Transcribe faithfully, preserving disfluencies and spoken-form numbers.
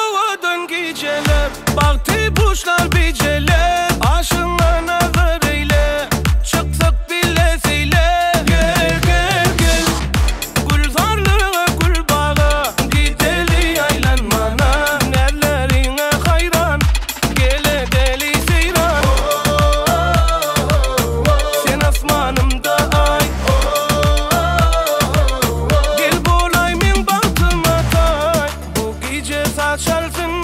doğadan geceler, baktı kuşlar biceler. Aşığına nazar eyle, çıksak bile söyle. Gel gel gel, gülzarlığa gül bağa, gideli yaylanmana. Nerlerine hayran, gele deli seyran. Sen asmanımda ay, gel bolay min baktıma tay. Bu gece saçarsın